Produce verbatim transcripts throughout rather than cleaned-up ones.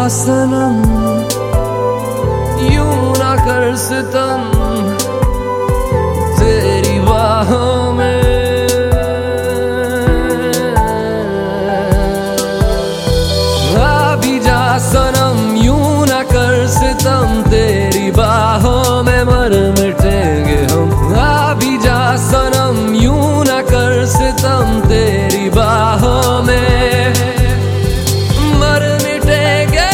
सनम यूं ना कर सितम तेरी बाहों में। आ भी जा सनम यूं ना कर सितम तेरी बाहों में मर मिटेंगे हम। आ भी जा सनम यूं ना कर सितम तेरी बाहों में मर मिटेंगे।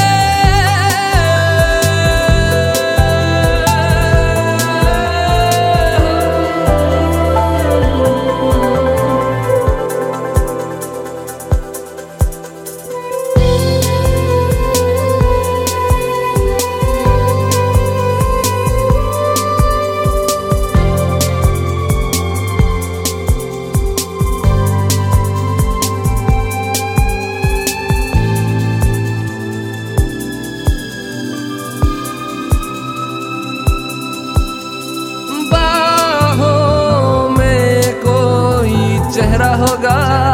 चेहरा होगा